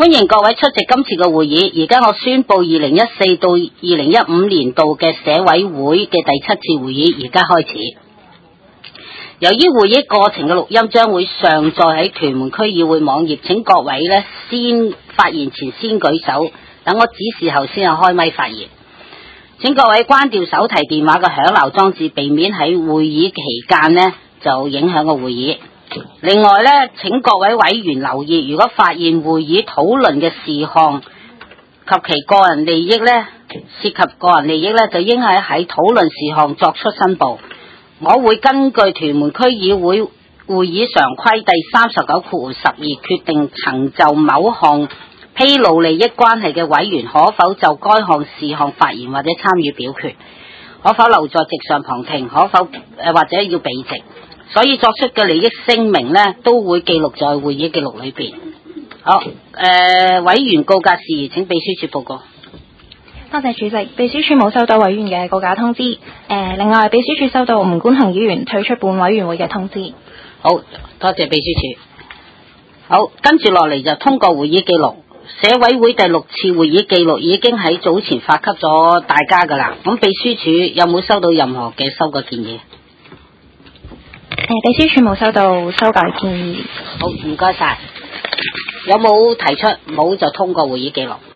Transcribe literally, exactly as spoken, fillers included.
歡迎各位出席今次嘅會議。而家我宣布二零一四到二零一五年度嘅社委會嘅第七次會議而家開始。由於會議過程嘅錄音將會上載喺屯門區議會網頁，請各位呢先發言前先舉手，等我指示後先開咪發言。請各位關掉手提電話嘅響鬧裝置，避免喺會議期間呢就影響個會議。另外呢，請各位委員留意，如果發現會議討論嘅事項及其個人利益呢，涉及個人利益呢，就應係喺討論事項作出申報。我會根據屯門區議會會議常規第三十九括十二決定，曾就某項披露利益關係嘅委員可否就該項事項發言或者參與表決，可否留在席上旁聽，可否、呃、或者要避席。所以作出嘅利益聲明呢，都會記錄在會議記錄裏邊。好，誒、呃，委員告假事宜，請秘書處報告。 多謝主席，秘書處冇收到委員嘅告假通知。誒、呃，另外秘書處收到吳冠衡議員退出本委員會嘅通知。 好多謝秘書處。好，跟住落嚟就通過會議記錄。社委會第六次會議記錄已經喺早前發給咗大家噶啦。咁秘書處有冇收到任何嘅修改建議？ 誒，秘書處冇收到修改建議。 好，唔該晒。有冇提出？冇就通過會議記錄。